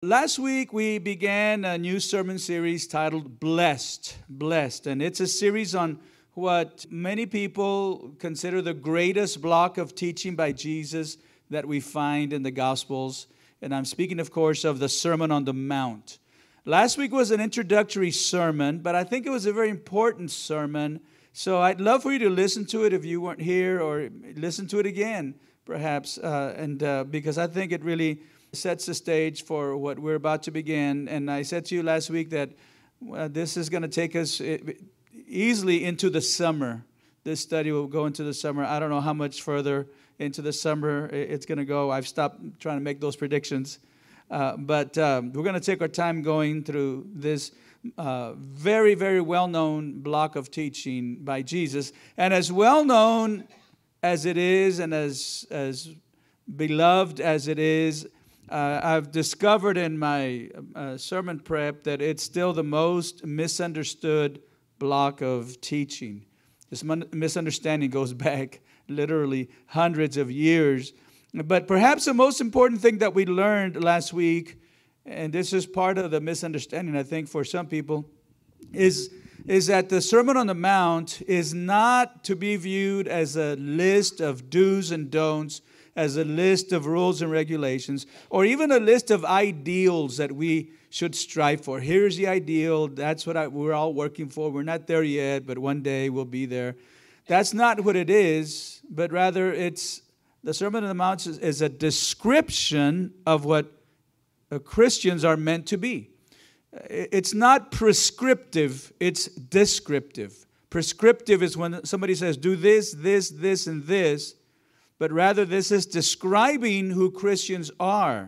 Last week we began a new sermon series titled Blessed, Blessed. And it's a series on what many people consider the greatest block of teaching by Jesus that we find in the Gospels. And I'm speaking, of course, of the Sermon on the Mount. Last week was an introductory sermon, but I think it was a very important sermon. So I'd love for you to listen to it if you weren't here, or listen to it again, perhaps, because I think it really sets the stage for what we're about to begin. And I said to you last week that this is going to take us easily into the summer. This study will go into the summer. I don't know how much further into the summer it's going to go. I've stopped trying to make those predictions. But we're going to take our time going through this very, very well-known block of teaching by Jesus. And as well-known as it is, and as beloved as it is, I've discovered in my sermon prep that it's still the most misunderstood block of teaching. This misunderstanding goes back literally hundreds of years. But perhaps the most important thing that we learned last week, and this is part of the misunderstanding, I think, for some people, is that the Sermon on the Mount is not to be viewed as a list of do's and don'ts, as a list of rules and regulations, or even a list of ideals that we should strive for. Here's the ideal. That's what we're all working for. We're not there yet, but one day we'll be there. That's not what it is, but rather the Sermon on the Mount is a description of what Christians are meant to be. It's not prescriptive, it's descriptive. Prescriptive is when somebody says, do this, this, this, and this, but rather this is describing who Christians are.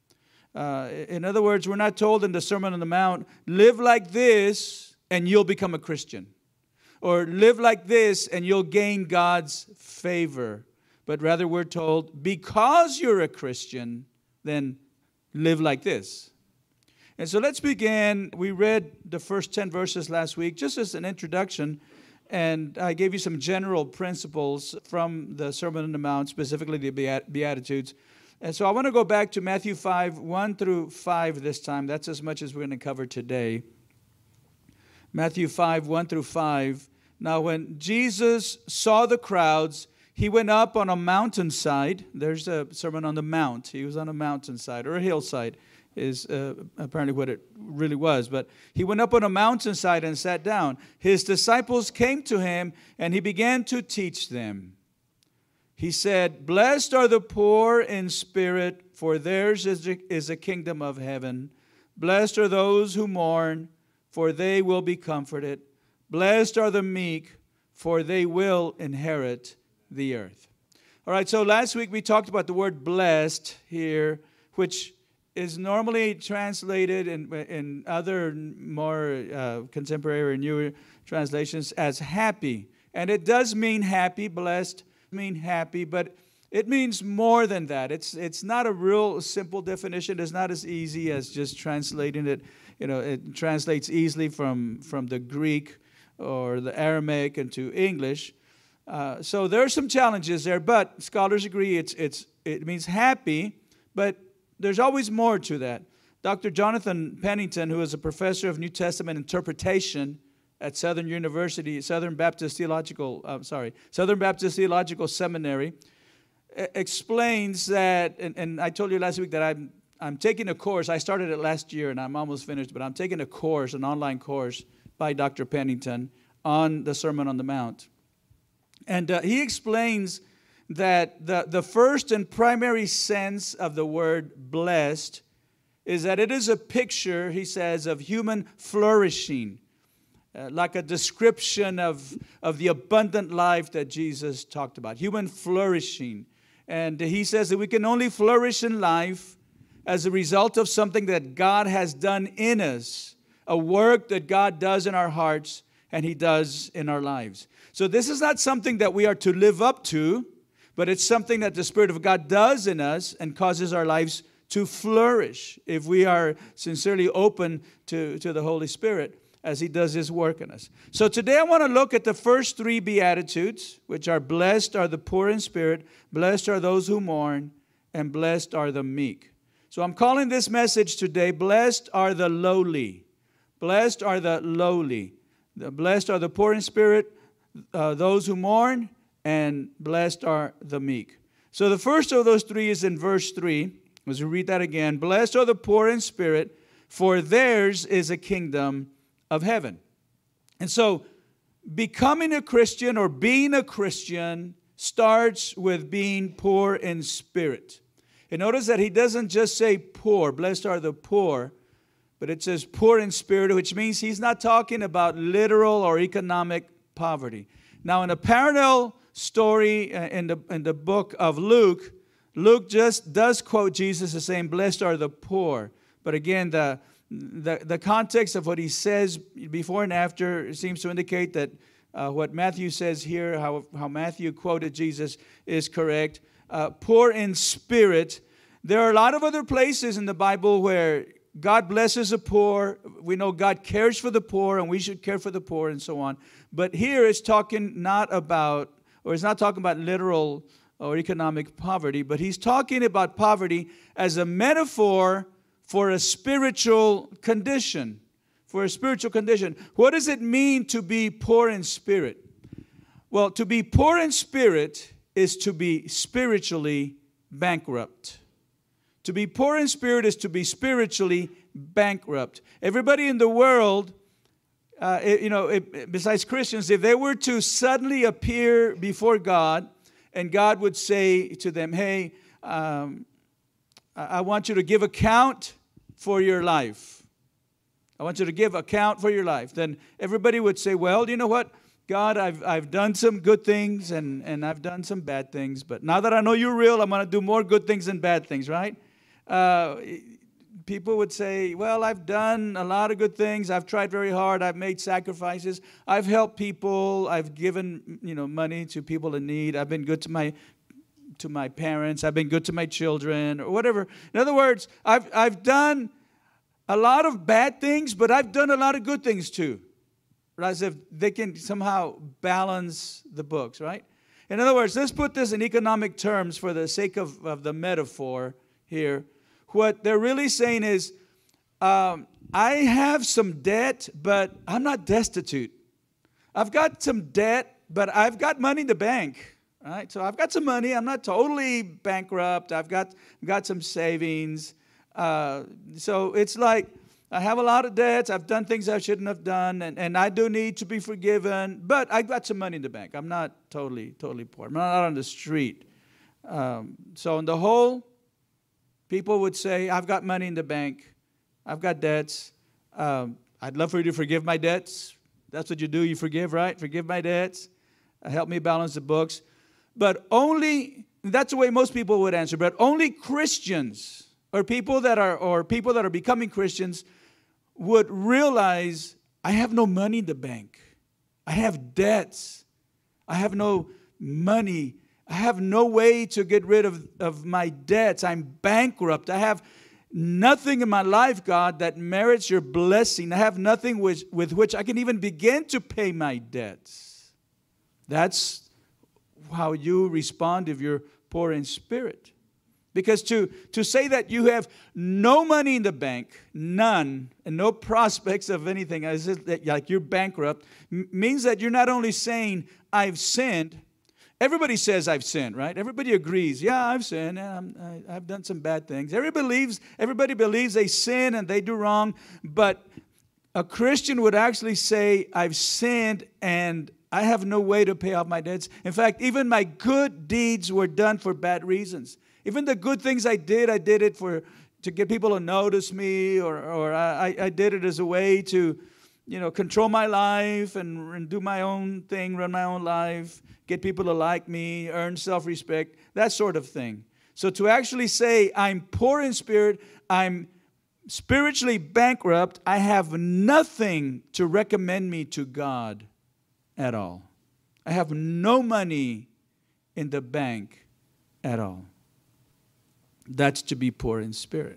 In other words, we're not told in the Sermon on the Mount, live like this and you'll become a Christian. Or live like this and you'll gain God's favor. But rather we're told, because you're a Christian, then live like this. And so let's begin. We read the first 10 verses last week, just as an introduction. And I gave you some general principles from the Sermon on the Mount, specifically the Beatitudes. And so I want to go back to Matthew 5, 1 through 5 this time. That's as much as we're going to cover today. Matthew 5, 1 through 5. Now when Jesus saw the crowds, he went up on a mountainside. There's a Sermon on the Mount. He was on a mountainside or a hillside is apparently what it really was. But he went up on a mountainside and sat down. His disciples came to him, and he began to teach them. He said, "Blessed are the poor in spirit, for theirs is the kingdom of heaven. Blessed are those who mourn, for they will be comforted. Blessed are the meek, for they will inherit the earth." All right, so last week we talked about the word blessed here, which is normally translated in other more contemporary or newer translations as happy. And it does mean happy, blessed mean happy, but it means more than that. It's not a real simple definition. It's not as easy as just translating it. You know, it translates easily from the Greek or the Aramaic into English. So there are some challenges there, but scholars agree it means happy, but there's always more to that. Dr. Jonathan Pennington, who is a professor of New Testament interpretation at Southern Baptist Theological Seminary, explains that, and I told you last week that I'm taking a course. I started it last year, and I'm almost finished, but I'm taking a course, an online course by Dr. Pennington on the Sermon on the Mount. And he explains that the first and primary sense of the word blessed is that it is a picture, he says, of human flourishing, like a description of the abundant life that Jesus talked about, human flourishing. And he says that we can only flourish in life as a result of something that God has done in us, a work that God does in our hearts and He does in our lives. So this is not something that we are to live up to, but it's something that the Spirit of God does in us and causes our lives to flourish if we are sincerely open to the Holy Spirit as He does His work in us. So today I want to look at the first three Beatitudes, which are blessed are the poor in spirit, blessed are those who mourn, and blessed are the meek. So I'm calling this message today, Blessed are the lowly. Blessed are the lowly. Blessed are the poor in spirit, those who mourn, and blessed are the meek. So the first of those three is in verse 3. As we read that again, blessed are the poor in spirit, for theirs is a kingdom of heaven. And so becoming a Christian or being a Christian starts with being poor in spirit. And notice that he doesn't just say poor, blessed are the poor, but it says poor in spirit, which means he's not talking about literal or economic poverty. Now, in a parallel story in the book of Luke, Luke just does quote Jesus as saying, blessed are the poor. But again, the context of what he says before and after seems to indicate that what Matthew says here, how Matthew quoted Jesus, is correct. Poor in spirit. There are a lot of other places in the Bible where God blesses the poor. We know God cares for the poor, and we should care for the poor, and so on. But here it's talking not about, or it's not talking about literal or economic poverty, but he's talking about poverty as a metaphor for a spiritual condition. For a spiritual condition. What does it mean to be poor in spirit? Well, to be poor in spirit is to be spiritually bankrupt. To be poor in spirit is to be spiritually bankrupt. Everybody in the world, besides Christians, if they were to suddenly appear before God, and God would say to them, hey, I want you to give account for your life. I want you to give account for your life. Then everybody would say, well, you know what? God, I've done some good things and I've done some bad things. But now that I know you're real, I'm going to do more good things than bad things, right? People would say, well, I've done a lot of good things. I've tried very hard. I've made sacrifices. I've helped people. I've given, money to people in need. I've been good to my parents. I've been good to my children, or whatever. In other words, I've done a lot of bad things, but I've done a lot of good things too. Right? As if they can somehow balance the books, right? In other words, let's put this in economic terms for the sake of the metaphor here. What they're really saying is, I have some debt, but I'm not destitute. I've got some debt, but I've got money in the bank. Right? So I've got some money. I'm not totally bankrupt. I've got some savings. So it's like I have a lot of debts. I've done things I shouldn't have done, and I do need to be forgiven. But I've got some money in the bank. I'm not totally poor. I'm not on the street. So on the whole, people would say, I've got money in the bank. I've got debts. I'd love for you to forgive my debts. That's what you do. You forgive, right? Forgive my debts. Help me balance the books. But that's the way most people would answer. But only Christians or people that are becoming Christians would realize, I have no money in the bank. I have debts. I have no money. I have no way to get rid of my debts. I'm bankrupt. I have nothing in my life, God, that merits your blessing. I have nothing with which I can even begin to pay my debts. That's how you respond if you're poor in spirit. Because to say that you have no money in the bank, none, and no prospects of anything, as if like you're bankrupt, means that you're not only saying, I've sinned. Everybody says I've sinned, right? Everybody agrees. Yeah, I've sinned. I've done some bad things. Everybody believes they sin and they do wrong. But a Christian would actually say, I've sinned and I have no way to pay off my debts. In fact, even my good deeds were done for bad reasons. Even the good things I did it to get people to notice me, or I did it as a way to, control my life and do my own thing, run my own life, get people to like me, earn self-respect, that sort of thing. So to actually say, I'm poor in spirit, I'm spiritually bankrupt, I have nothing to recommend me to God at all. I have no money in the bank at all. That's to be poor in spirit.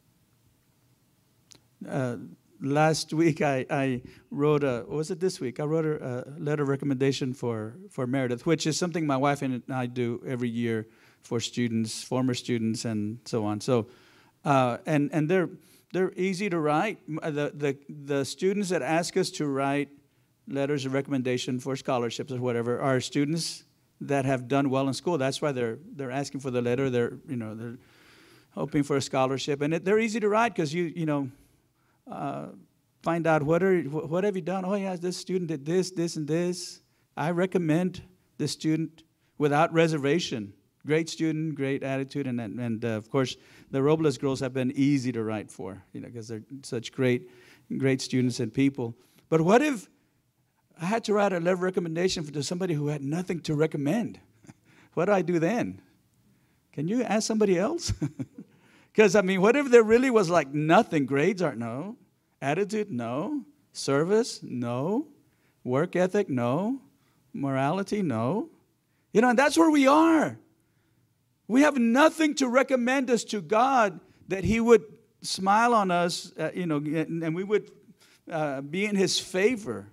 Last week I wrote this week? I wrote a letter of recommendation for Meredith, which is something my wife and I do every year for students, former students, and so on. So And they're easy to write. The students that ask us to write letters of recommendation for scholarships or whatever are students that have done well in school. That's why they're asking for the letter. They're hoping for a scholarship, and they're easy to write because you find out what have you done. Oh yeah, this student did this, and this. I recommend this student without reservation. Great student, great attitude, and of course the Robles girls have been easy to write for, because they're such great students and people. But what if I had to write a letter of recommendation to somebody who had nothing to recommend? What do I do then? Can you ask somebody else? Because, what if there really was like nothing? Grades aren't, no. Attitude, no. Service, no. Work ethic, no. Morality, no. And that's where we are. We have nothing to recommend us to God that He would smile on us, and we would be in His favor.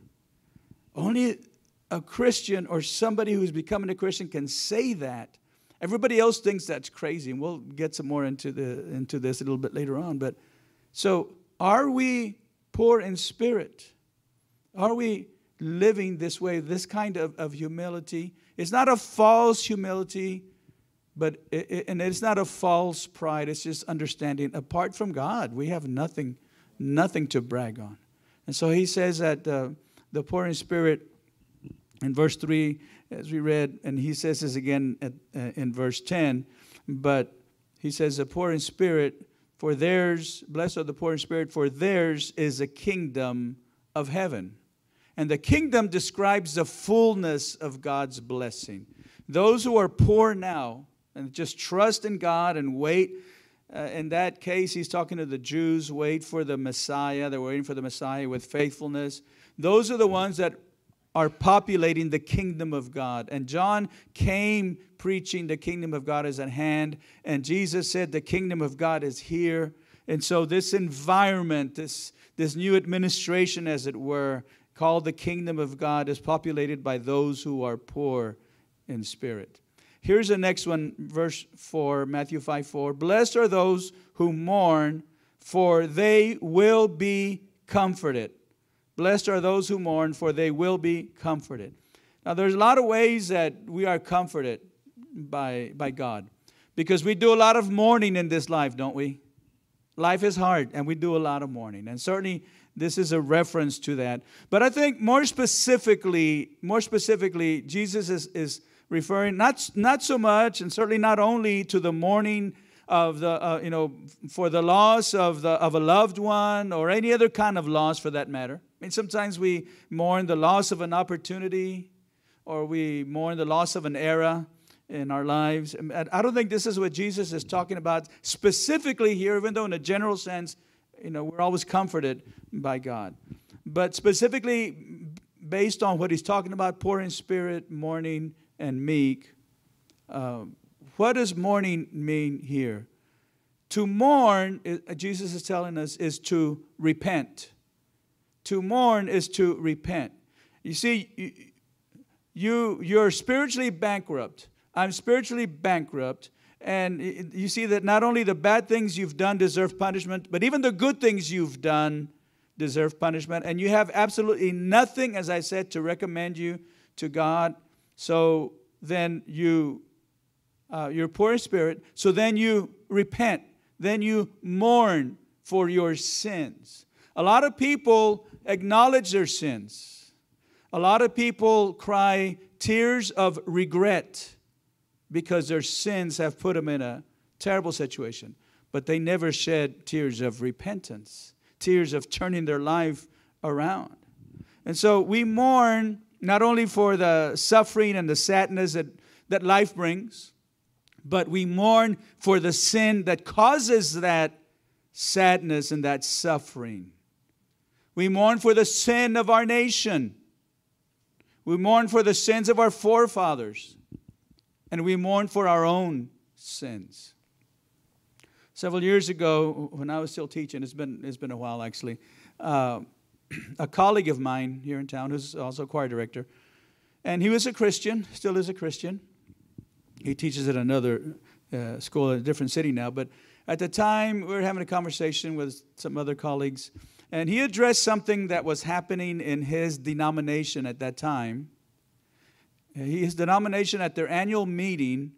Only a Christian or somebody who's becoming a Christian can say that. Everybody else thinks that's crazy, and we'll get some more into this a little bit later on. But so, are we poor in spirit? Are we living this way, this kind of humility? It's not a false humility, but it's not a false pride. It's just understanding apart from God, we have nothing to brag on. And so he says that the poor in spirit, in verse 3, as we read, and he says this again in verse 10, but he says, the poor in spirit, for theirs, blessed are the poor in spirit, for theirs is the kingdom of heaven. And the kingdom describes the fullness of God's blessing. Those who are poor now and just trust in God and wait, in that case, he's talking to the Jews, wait for the Messiah. They're waiting for the Messiah with faithfulness. Those are the ones that are populating the kingdom of God. And John came preaching the kingdom of God is at hand. And Jesus said the kingdom of God is here. And so this environment, this new administration, as it were, called the kingdom of God, is populated by those who are poor in spirit. Here's the next one, verse 4, Matthew 5:4. Blessed are those who mourn, for they will be comforted. Blessed are those who mourn, for they will be comforted. Now, there's a lot of ways that we are comforted by God, because we do a lot of mourning in this life, don't we? Life is hard, and we do a lot of mourning. And certainly, this is a reference to that. But I think more specifically, Jesus is referring not so much, and certainly not only, to the mourning of the for the loss of a loved one, or any other kind of loss for that matter. Sometimes we mourn the loss of an opportunity, or we mourn the loss of an era in our lives. I don't think this is what Jesus is talking about specifically here, even though in a general sense, we're always comforted by God. But specifically, based on what he's talking about, poor in spirit, mourning, and meek, what does mourning mean here? To mourn, Jesus is telling us, is to repent. To mourn is to repent. You see, you're spiritually bankrupt. I'm spiritually bankrupt. And you see that not only the bad things you've done deserve punishment, but even the good things you've done deserve punishment. And you have absolutely nothing, as I said, to recommend you to God. So then you're poor in spirit. So then you repent. Then you mourn for your sins. A lot of people acknowledge their sins. A lot of people cry tears of regret because their sins have put them in a terrible situation. But they never shed tears of repentance, tears of turning their life around. And so we mourn not only for the suffering and the sadness that life brings, but we mourn for the sin that causes that sadness and that suffering. We mourn for the sin of our nation. We mourn for the sins of our forefathers. And we mourn for our own sins. Several years ago, when I was still teaching, it's been a while actually, a colleague of mine here in town, who's also a choir director, and he was a Christian, still is a Christian. He teaches at another school in a different city now, but At the time, we were having a conversation with some other colleagues, and he addressed something that was happening in his denomination at that time. His denomination, at their annual meeting,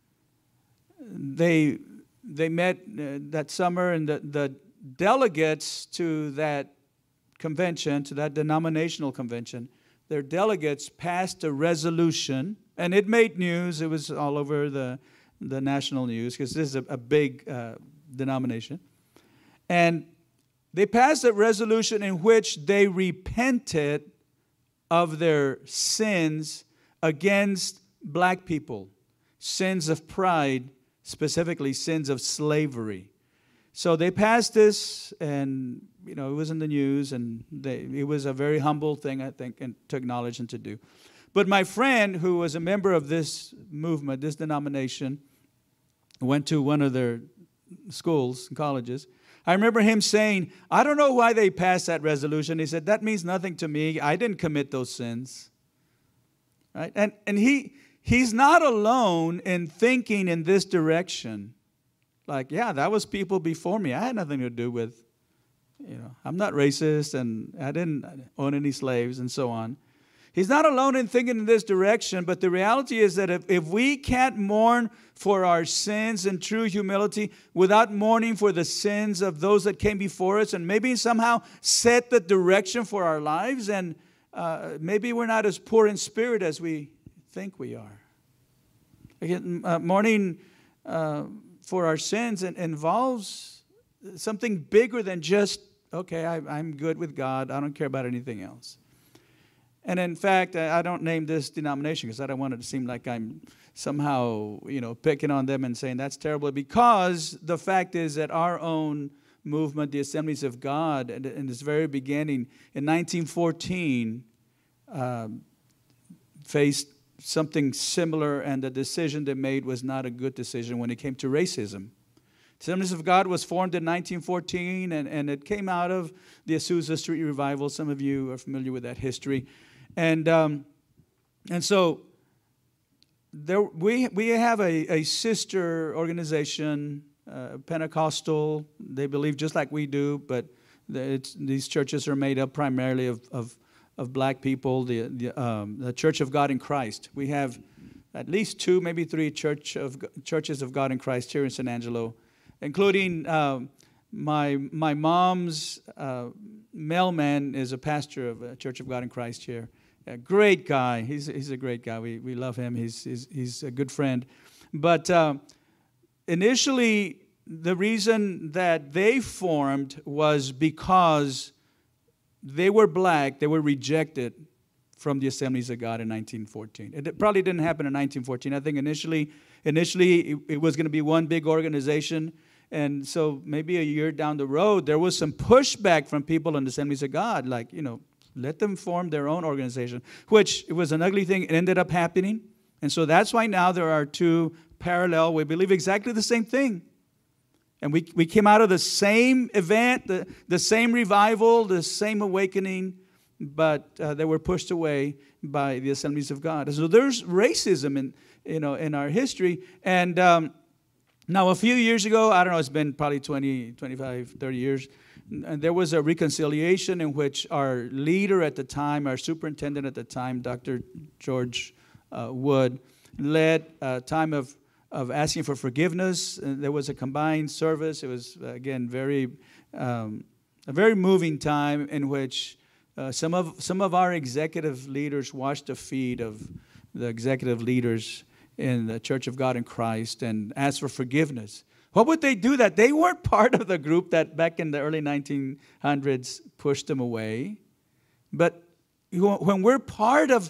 they met that summer, and the delegates to that convention, to that denominational convention, their delegates passed a resolution, and it made news. It was all over the national news, because this is a big denomination. And they passed a resolution in which they repented of their sins against black people, sins of pride, specifically sins of slavery. So they passed this, and it was in the news, and it was a very humble thing, I think, and to acknowledge and to do. But my friend, who was a member of this movement, this denomination, went to one of their schools and colleges. I remember him saying, I don't know why they passed that resolution. He said, that means nothing to me. I didn't commit those sins. Right? And he's not alone in thinking in this direction. Like, yeah, that was people before me. I had nothing to do with, I'm not racist, and I didn't own any slaves, and so on. He's not alone in thinking in this direction, but the reality is that if we can't mourn for our sins in true humility without mourning for the sins of those that came before us, and maybe somehow set the direction for our lives, and maybe we're not as poor in spirit as we think we are. Again, mourning for our sins involves something bigger than just, okay, I'm good with God, I don't care about anything else. And in fact, I don't name this denomination because I don't want it to seem like I'm somehow, picking on them and saying that's terrible. Because the fact is that our own movement, the Assemblies of God, in its very beginning, in 1914, faced something similar, and the decision they made was not a good decision when it came to racism. Assemblies of God was formed in 1914, and it came out of the Azusa Street Revival. Some of you are familiar with that history. And so we have a sister organization, Pentecostal. They believe just like we do, but these churches are made up primarily of black people. The Church of God in Christ. We have at least 2, maybe 3 churches of God in Christ here in San Angelo, including my mom's mailman is a pastor of a Church of God in Christ here. A great guy. He's a great guy. We love him. He's a good friend. But initially, the reason that they formed was because they were black. They were rejected from the Assemblies of God in 1914. It probably didn't happen in 1914. I think initially it was going to be one big organization. And so maybe a year down the road, there was some pushback from people in the Assemblies of God, like, let them form their own organization, which it was an ugly thing. It ended up happening. And so that's why now there are 2 parallel. We believe exactly the same thing. And we came out of the same event, the same revival, the same awakening, but they were pushed away by the Assemblies of God. And so there's racism in our history. And now a few years ago, I don't know, it's been probably 20, 25, 30 years, and there was a reconciliation in which our leader at the time, our superintendent at the time, Dr. George Wood, led a time of asking for forgiveness. And there was a combined service. It was, again, a very moving time in which some of our executive leaders washed the feet of the executive leaders in the Church of God in Christ and asked for forgiveness. What would they do that? They weren't part of the group that back in the early 1900s pushed them away. But when we're part of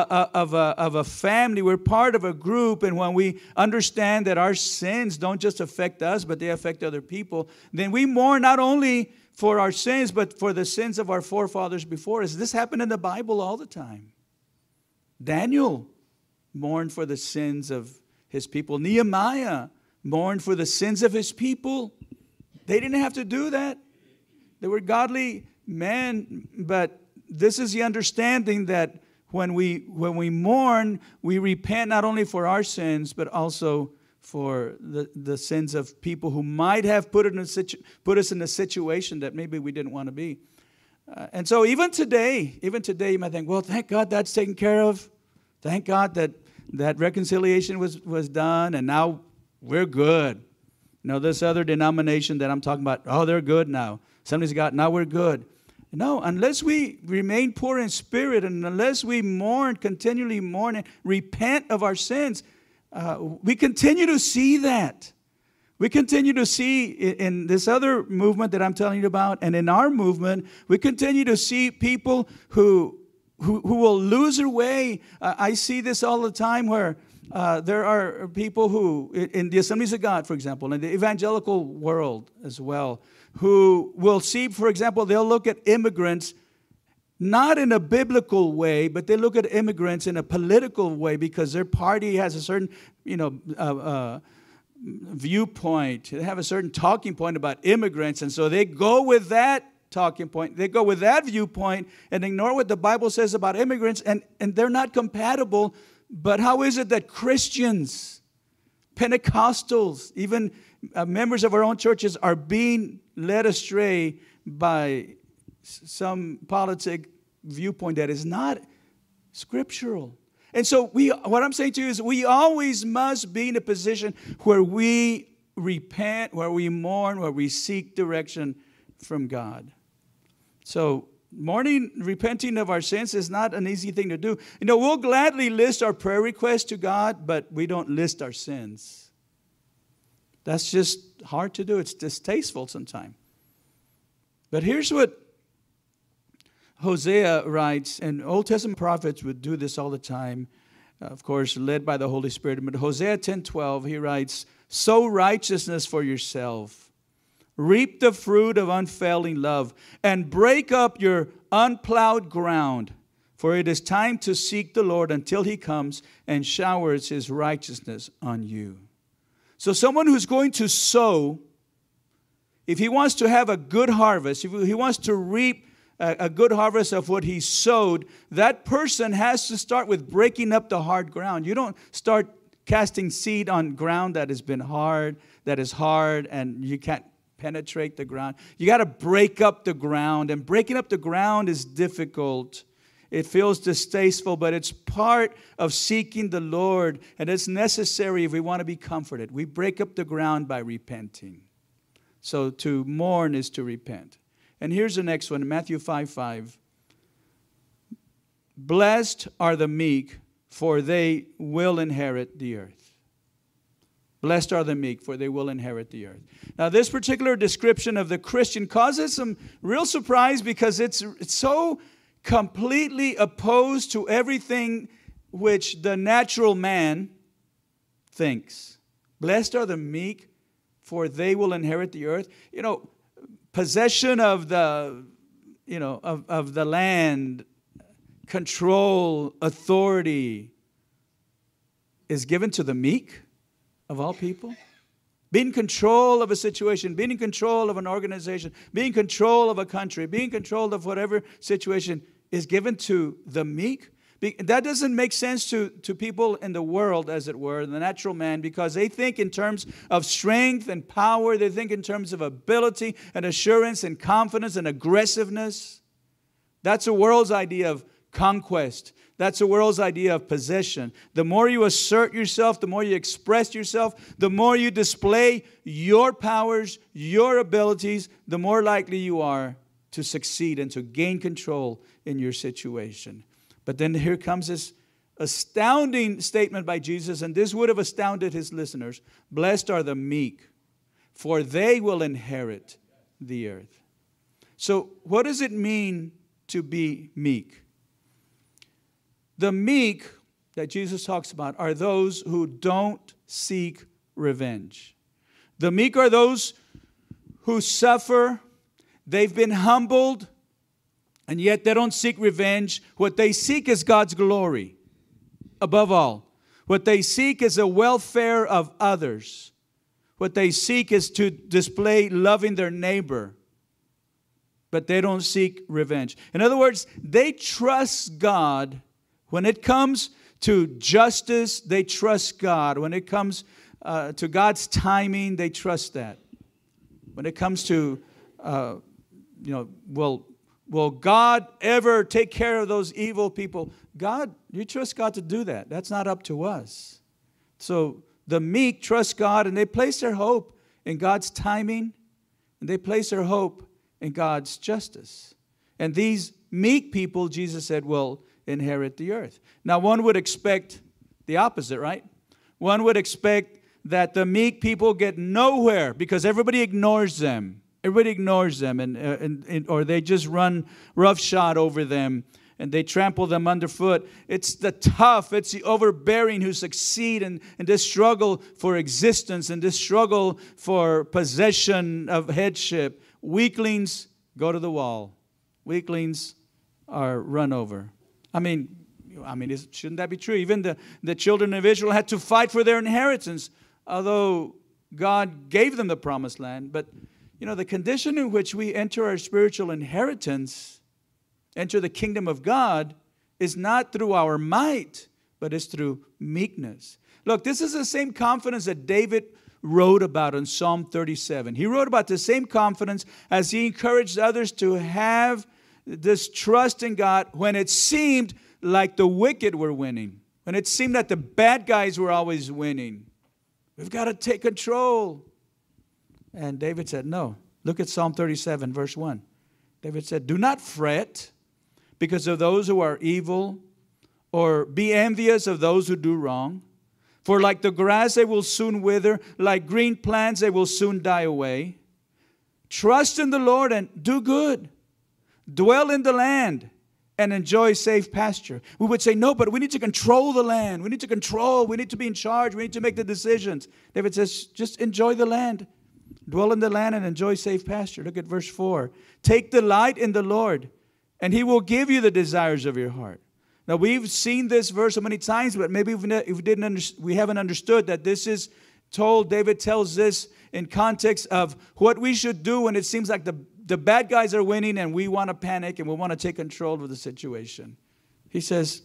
a family, we're part of a group, and when we understand that our sins don't just affect us, but they affect other people, then we mourn not only for our sins, but for the sins of our forefathers before us. This happened in the Bible all the time. Daniel mourned for the sins of his people. Nehemiah mourned for the sins of his people. They didn't have to do that. They were godly men, but this is the understanding that when we mourn, we repent not only for our sins, but also for the sins of people who might have put us in a situation that maybe we didn't want to be. And so even today you might think, well, thank God that's taken care of. Thank God that reconciliation was done, and now we're good. This other denomination that I'm talking about, oh, they're good now. Somebody's got, now we're good. No, unless we remain poor in spirit, and unless we continually mourn and repent of our sins, we continue to see that. We continue to see in this other movement that I'm telling you about, and in our movement, we continue to see people who will lose their way. I see this all the time where there are people who, in the Assemblies of God, for example, in the evangelical world as well, who will see, for example, they'll look at immigrants not in a biblical way, but they look at immigrants in a political way because their party has a certain, viewpoint. They have a certain talking point about immigrants, and so they go with that talking point. They go with that viewpoint and ignore what the Bible says about immigrants, and they're not compatible. But how is it that Christians, Pentecostals, even members of our own churches are being led astray by some politic viewpoint that is not scriptural? And so what I'm saying to you is we always must be in a position where we repent, where we mourn, where we seek direction from God. So repenting of our sins is not an easy thing to do. We'll gladly list our prayer requests to God, but we don't list our sins. That's just hard to do. It's distasteful sometimes. But here's what Hosea writes, and Old Testament prophets would do this all the time, of course, led by the Holy Spirit. But Hosea 10:12, he writes, sow righteousness for yourself. Reap the fruit of unfailing love, and break up your unplowed ground. For it is time to seek the Lord until He comes and showers His righteousness on you. So someone who's going to sow, if he wants to have a good harvest, if he wants to reap a good harvest of what he sowed, that person has to start with breaking up the hard ground. You don't start casting seed on ground that has been hard, and you can't penetrate the ground. You got to break up the ground, and breaking up the ground is difficult. It feels distasteful, but it's part of seeking the Lord, and it's necessary if we want to be comforted. We break up the ground by repenting. So to mourn is to repent. And here's the next one, Matthew 5:5. Blessed are the meek, for they will inherit the earth. Blessed are the meek, for they will inherit the earth. Now, this particular description of the Christian causes some real surprise because it's so completely opposed to everything which the natural man thinks. Blessed are the meek, for they will inherit the earth. Possession of the, of the land, control, authority is given to the meek of all people. Being in control of a situation, being in control of an organization, being in control of a country, being in control of whatever situation is given to the meek. That doesn't make sense to people in the world, as it were, the natural man, because they think in terms of strength and power. They think in terms of ability and assurance and confidence and aggressiveness. That's the world's idea of conquest. That's the world's idea of possession. The more you assert yourself, the more you express yourself, the more you display your powers, your abilities, the more likely you are to succeed and to gain control in your situation. But then here comes this astounding statement by Jesus, and this would have astounded his listeners. Blessed are the meek, for they will inherit the earth. So what does it mean to be meek? The meek that Jesus talks about are those who don't seek revenge. The meek are those who suffer. They've been humbled, and yet they don't seek revenge. What they seek is God's glory, above all. What they seek is the welfare of others. What they seek is to display loving their neighbor, but they don't seek revenge. In other words, they trust God. When it comes to justice, they trust God. When it comes to God's timing, they trust that. When it comes to, will God ever take care of those evil people? God, you trust God to do that. That's not up to us. So the meek trust God, and they place their hope in God's timing, and they place their hope in God's justice. And these meek people, Jesus said, will inherit the earth. Now, one would expect the opposite, right? One would expect that the meek people get nowhere because everybody ignores them. Everybody ignores them, or they just run roughshod over them, and they trample them underfoot. It's the tough, it's the overbearing who succeed in this struggle for existence, and this struggle for possession of headship. Weaklings go to the wall. Weaklings are run over. I mean, shouldn't that be true? Even the children of Israel had to fight for their inheritance, although God gave them the promised land. But, the condition in which we enter our spiritual inheritance, enter the kingdom of God, is not through our might, but is through meekness. Look, this is the same confidence that David wrote about in Psalm 37. He wrote about the same confidence as he encouraged others to have this trust in God when it seemed like the wicked were winning, when it seemed that the bad guys were always winning. We've got to take control. And David said, no. Look at Psalm 37, verse 1. David said, do not fret because of those who are evil, or be envious of those who do wrong. For like the grass they will soon wither, like green plants they will soon die away. Trust in the Lord and do good. Dwell in the land and enjoy safe pasture. We would say, no, but we need to control the land. We need to control. We need to be in charge. We need to make the decisions. David says, just enjoy the land. Dwell in the land and enjoy safe pasture. Look at verse 4. Take delight in the Lord, and He will give you the desires of your heart. Now, we've seen this verse so many times, but maybe we haven't understood that this is told. David tells this in context of what we should do when it seems like the bad guys are winning and we want to panic and we want to take control of the situation. He says,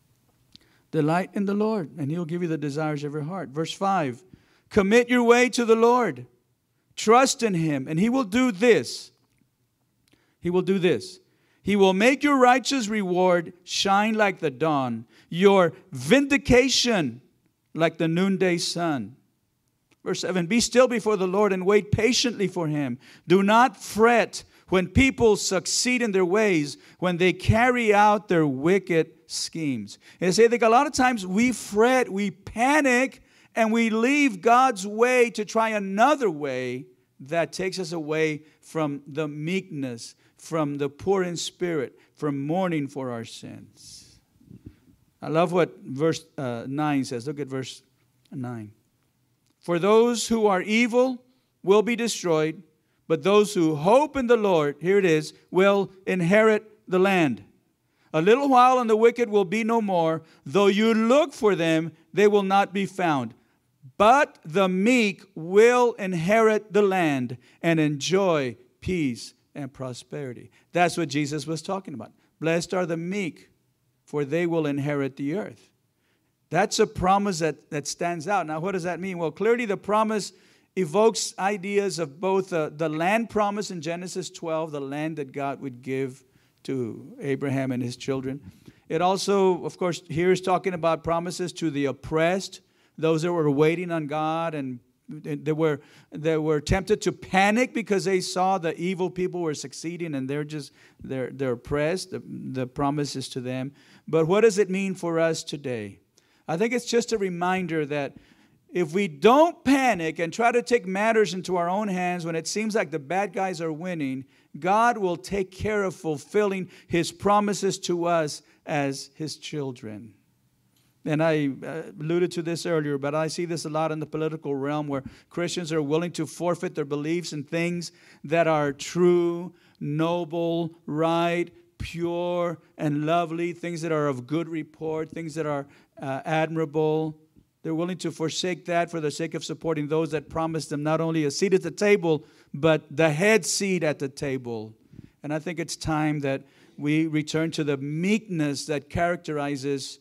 delight in the Lord, and He'll give you the desires of your heart. Verse 5, commit your way to the Lord. Trust in Him, and He will do this. He will do this. He will make your righteous reward shine like the dawn, your vindication like the noonday sun. Verse 7, be still before the Lord and wait patiently for Him. Do not fret when people succeed in their ways, when they carry out their wicked schemes. And I say that a lot of times we fret, we panic, and we leave God's way to try another way that takes us away from the meekness, from the poor in spirit, from mourning for our sins. I love what verse 9 says. Look at verse 9. For those who are evil will be destroyed, but those who hope in the Lord, here it is, will inherit the land. A little while and the wicked will be no more. Though you look for them, they will not be found. But the meek will inherit the land and enjoy peace and prosperity. That's what Jesus was talking about. Blessed are the meek, for they will inherit the earth. That's a promise that stands out. Now, what does that mean? Well, clearly the promise evokes ideas of both the land promise in Genesis 12, the land that God would give to Abraham and his children. It also, of course, here is talking about promises to the oppressed, those that were waiting on God, and they were tempted to panic because they saw the evil people were succeeding and they're oppressed. The promise is to them. But what does it mean for us today? I think it's just a reminder that if we don't panic and try to take matters into our own hands when it seems like the bad guys are winning, God will take care of fulfilling His promises to us as His children. And I alluded to this earlier, but I see this a lot in the political realm where Christians are willing to forfeit their beliefs in things that are true, noble, right, pure, and lovely, things that are of good report, things that are admirable. They're willing to forsake that for the sake of supporting those that promise them not only a seat at the table, but the head seat at the table. And I think it's time that we return to the meekness that characterizes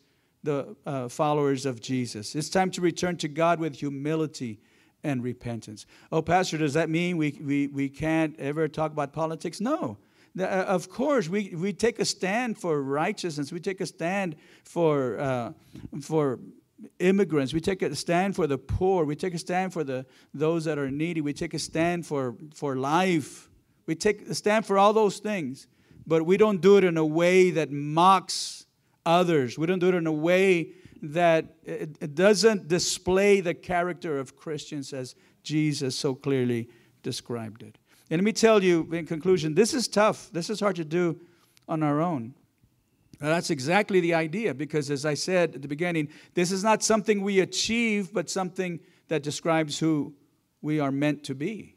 the followers of Jesus. It's time to return to God with humility and repentance. Oh, Pastor, does that mean we can't ever talk about politics? No. Of course, we take a stand for righteousness. We take a stand for immigrants. We take a stand for the poor. We take a stand for those that are needy. We take a stand for life. We take a stand for all those things. But we don't do it in a way that mocks others. We don't do it in a way that it doesn't display the character of Christians as Jesus so clearly described it. And let me tell you, in conclusion, this is tough. This is hard to do on our own. Now, that's exactly the idea, because as I said at the beginning, this is not something we achieve, but something that describes who we are meant to be.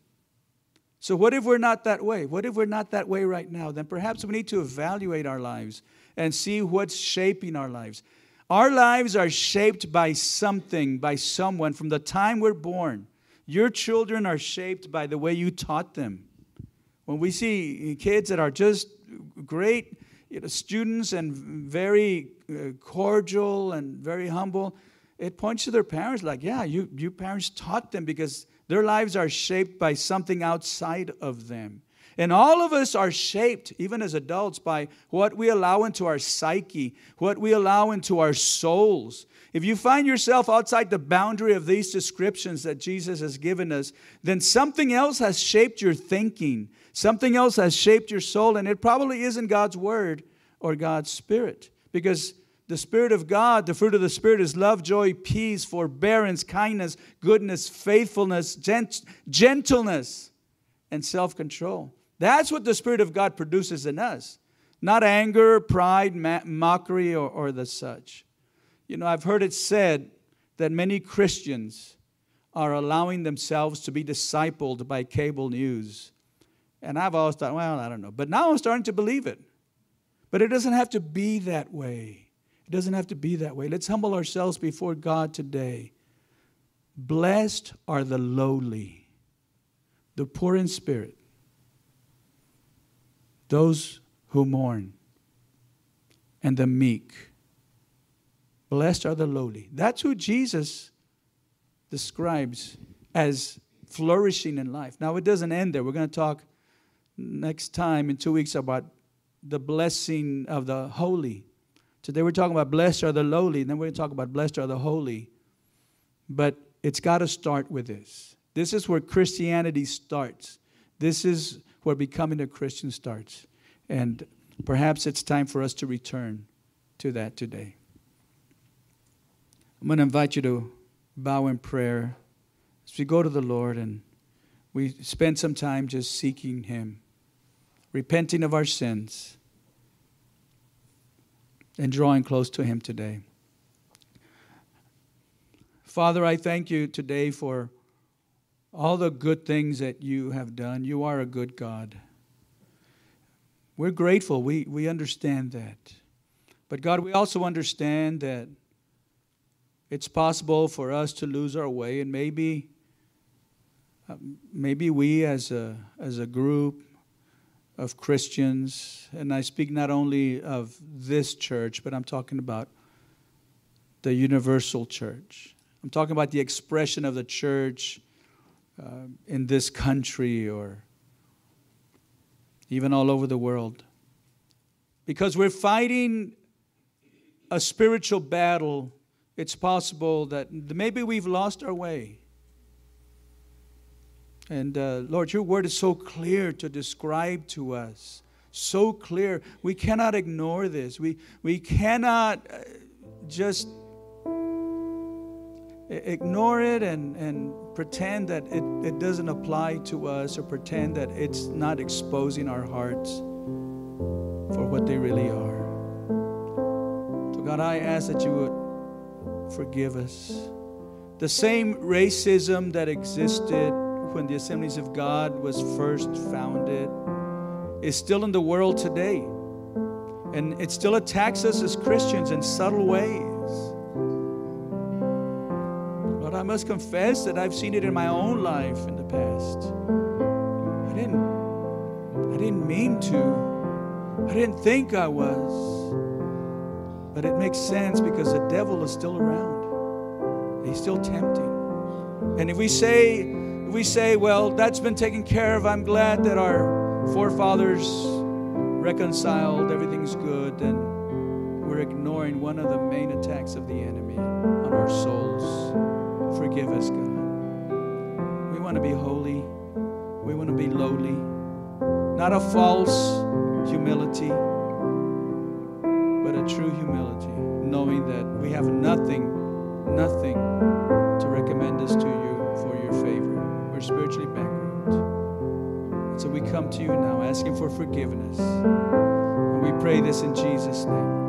So what if we're not that way? What if we're not that way right now? Then perhaps we need to evaluate our lives and see what's shaping our lives. Our lives are shaped by something, by someone from the time we're born. Your children are shaped by the way you taught them. When we see kids that are just great students and very cordial and very humble, it points to their parents like, yeah, you parents taught them, because their lives are shaped by something outside of them. And all of us are shaped, even as adults, by what we allow into our psyche, what we allow into our souls. If you find yourself outside the boundary of these descriptions that Jesus has given us, then something else has shaped your thinking. Something else has shaped your soul, and it probably isn't God's Word or God's Spirit. Because the Spirit of God, the fruit of the Spirit, is love, joy, peace, forbearance, kindness, goodness, faithfulness, gentleness, and self-control. That's what the Spirit of God produces in us. Not anger, pride, mockery, or the such. You know, I've heard it said that many Christians are allowing themselves to be discipled by cable news. And I've always thought, well, I don't know. But now I'm starting to believe it. But it doesn't have to be that way. It doesn't have to be that way. Let's humble ourselves before God today. Blessed are the lowly, the poor in spirit, those who mourn, and the meek. Blessed are the lowly. That's who Jesus describes as flourishing in life. Now, it doesn't end there. We're going to talk next time in 2 weeks about the blessing of the holy. Today we're talking about blessed are the lowly, and then we're going to talk about blessed are the holy. But it's got to start with this. This is where Christianity starts. This is where becoming a Christian starts. And perhaps it's time for us to return to that today. I'm going to invite you to bow in prayer as we go to the Lord and we spend some time just seeking Him, repenting of our sins, and drawing close to Him today. Father, I thank you today for all the good things that you have done. You are a good God. We're grateful. We understand that. But God, we also understand that it's possible for us to lose our way, and maybe we as a group of Christians, and I speak not only of this church, but I'm talking about the universal church. I'm talking about the expression of the church in this country or even all over the world. Because we're fighting a spiritual battle, it's possible that maybe we've lost our way. And Lord, your word is so clear to describe to us. So clear. We cannot ignore this. We cannot just ignore it and pretend that it doesn't apply to us, or pretend that it's not exposing our hearts for what they really are. So God, I ask that you would forgive us. The same racism that existed when the Assemblies of God was first founded is still in the world today. And it still attacks us as Christians in subtle ways. Lord, I must confess that I've seen it in my own life in the past. I didn't mean to. I didn't think I was. But it makes sense because the devil is still around. He's still tempting. And if we say, well, that's been taken care of, I'm glad that our forefathers reconciled, everything's good, then we're ignoring one of the main attacks of the enemy on our souls. Forgive us, God. We want to be holy. We want to be lowly. Not a false humility, but a true humility, knowing that we have nothing to recommend us to you for your favor. We're spiritually bankrupt. And so we come to you now asking for forgiveness. And we pray this in Jesus' name.